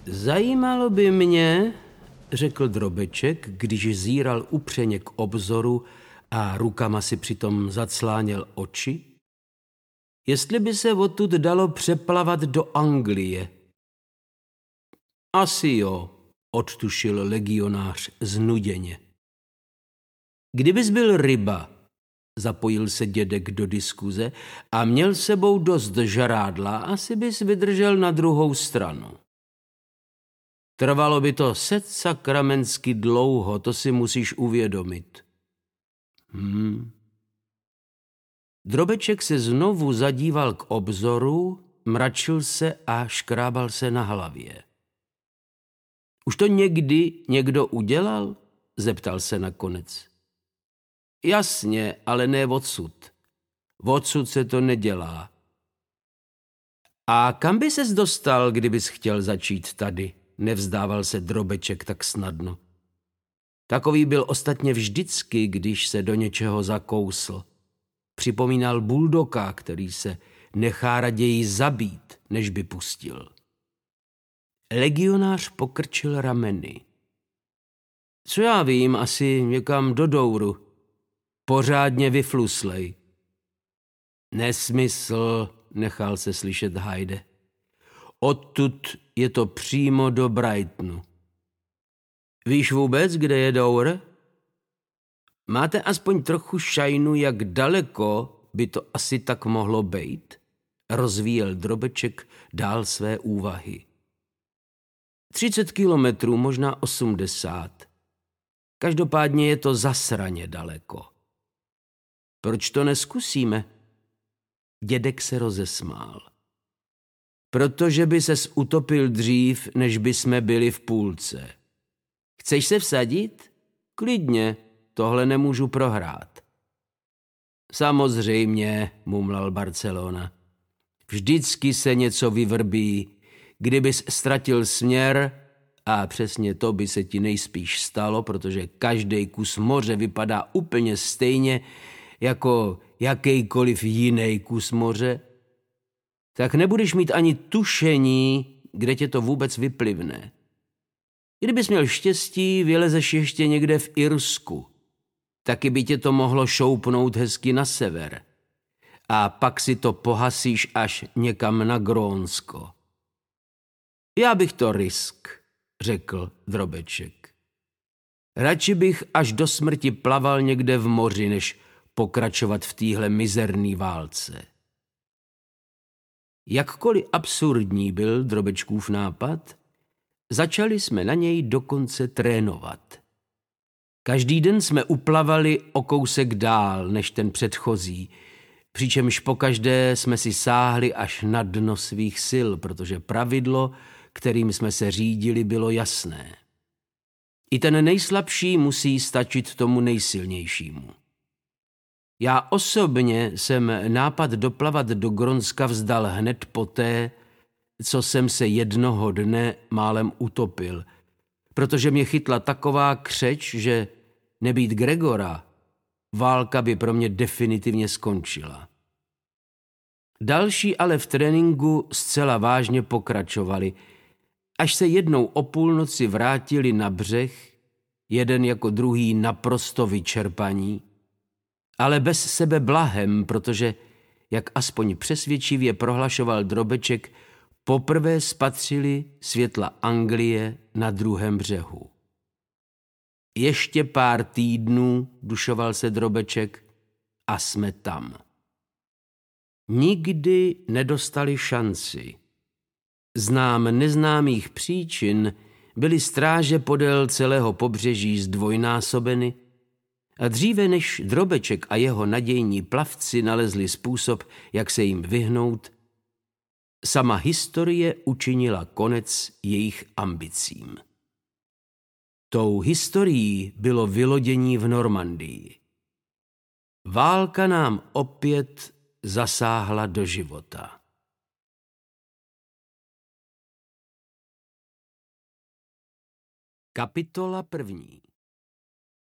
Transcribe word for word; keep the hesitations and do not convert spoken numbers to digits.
Zajímalo by mě, řekl Drobeček, když zíral upřeně k obzoru a rukama si přitom zacláněl oči, jestli by se odtud dalo přeplavat do Anglie. Asi jo, odtušil legionář znuděně. Kdybys byl ryba, zapojil se dědek do diskuze, a měl sebou dost žrádla, asi bys vydržel na druhou stranu. Trvalo by to set sakramensky dlouho, to si musíš uvědomit. Hmm. Drobeček se znovu zadíval k obzoru, mračil se a škrábal se na hlavě. Už to někdy někdo udělal? Zeptal se nakonec. Jasně, ale ne odsud. Odsud se to nedělá. A kam by ses dostal, kdybys chtěl začít tady? Nevzdával se Drobeček tak snadno. Takový byl ostatně vždycky, když se do něčeho zakousl. Připomínal buldoka, který se nechá raději zabít, než by pustil. Legionář pokrčil rameny. Co já vím, asi někam do Douru. Pořádně vyfluslej. Nesmysl, nechal se slyšet Hajde. Odtud je to přímo do Brightonu. Víš vůbec, kde je Dour? Máte aspoň trochu šajnu, jak daleko by to asi tak mohlo být? Rozvíjel Drobeček dál své úvahy. Třicet kilometrů, možná osmdesát. Každopádně je to zasraně daleko. Proč to neskusíme? Dědek se rozesmál. Protože by ses utopil dřív, než by jsme byli v půlce. Chceš se vsadit? Klidně, tohle nemůžu prohrát. Samozřejmě, mumlal Barcelona. Vždycky se něco vyvrbí. Kdybys ztratil směr, a přesně to by se ti nejspíš stalo, protože každý kus moře vypadá úplně stejně jako jakýkoliv jiný kus moře, tak nebudeš mít ani tušení, kde tě to vůbec vyplivne. Kdybys měl štěstí, vylezeš ještě někde v Irsku. Taky by tě to mohlo šoupnout hezky na sever. A pak si to pohasíš až někam na Grónsko. Já bych to risk, řekl Drobeček. Radši bych až do smrti plaval někde v moři, než pokračovat v téhle mizerný válce. Jakkoliv absurdní byl Drobečkův nápad, začali jsme na něj dokonce trénovat. Každý den jsme uplavali o kousek dál než ten předchozí, přičemž pokaždé jsme si sáhli až na dno svých sil, protože pravidlo, kterým jsme se řídili, bylo jasné. I ten nejslabší musí stačit tomu nejsilnějšímu. Já osobně jsem nápad doplavat do Grónska vzdal hned poté, co jsem se jednoho dne málem utopil, protože mě chytla taková křeč, že nebýt Gregora, válka by pro mě definitivně skončila. Další ale v tréninku zcela vážně pokračovali, až se jednou o půlnoci vrátili na břeh, jeden jako druhý naprosto vyčerpaní, ale bez sebe blahem, protože, jak aspoň přesvědčivě prohlašoval Drobeček, poprvé spatřili světla Anglie na druhém břehu. Ještě pár týdnů, dušoval se Drobeček, a jsme tam. Nikdy nedostali šanci. Z nám neznámých příčin byly stráže podél celého pobřeží zdvojnásobeny a dříve než Drobeček a jeho nadějní plavci nalezli způsob, jak se jim vyhnout, sama historie učinila konec jejich ambicím. Tou historií bylo vylodění v Normandii. Válka nám opět zasáhla do života. Kapitola první.